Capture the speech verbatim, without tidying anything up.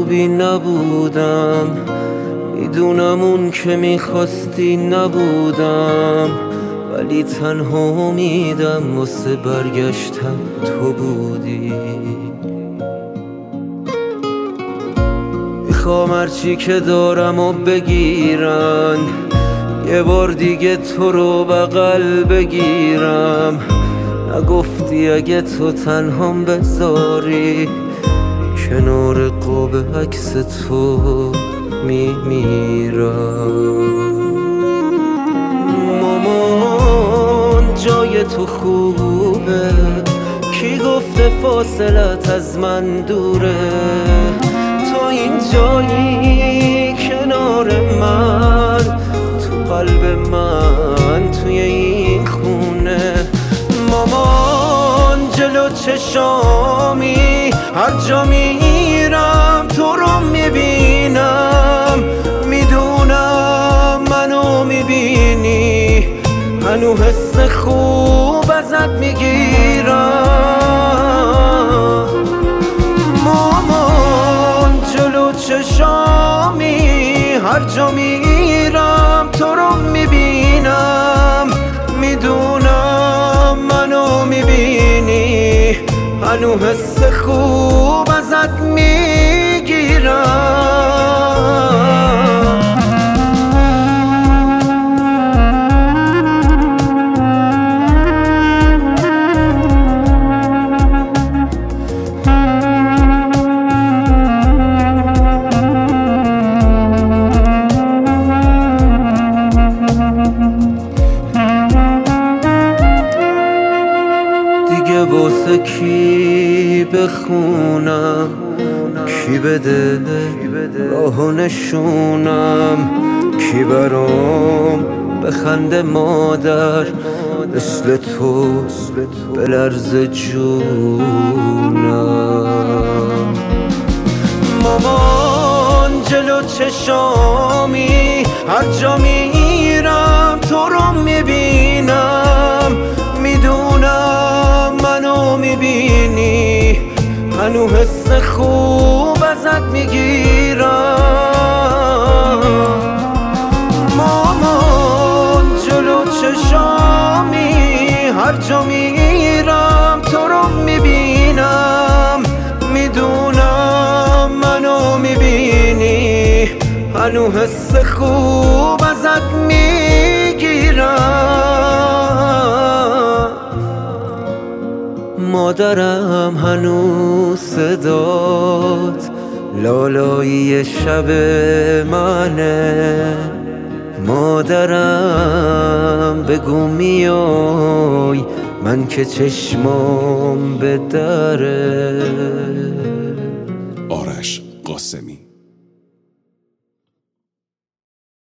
خوبی نبودم، میدونم اون که میخواستی نبودم، ولی تنها امیدم واسه برگشتن تو بودی. میخوام هرچی که دارم و بگیرن، یه بار دیگه تو رو بغل بگیرم. نگفتی اگه تو تنهام بذاری، کنار قاب عکس تو میمیرم. مامان جای تو خوبه، کی گفته فاصلت از من دوره؟ تو این جایی کنار من، تو قلب من، توی این خونه. مامان جلو چشامی، هر جا میرم تو رو میبینم. میدونم منو میبینی، هنو حس خوب ازت میگیرم. مامان جلو چشامی، هر جا میرم تو رو میبینم. میدونم منو میبینی، هنو حس خوب ازت میگیرم. دیگه واسه کی بخونم، کی بده راه و نشونم، کی برام بخنده مادر مثل تو بلرزه جونم. مامان جلو چشامی، هر جا میرم تو رو میبینم. میدونم منو میبینی، هنو حس خوب ازت میگیرم. مامان جلو چشامی، هر جا میرم تو رو میبینم. میدونم منو میبینی، هنو حس خوب ازت میگیرم. مادرم هنوز صدات لالایی شب منه. مادرم بگو میای، من که چشمام به دره. آرش قاسمی.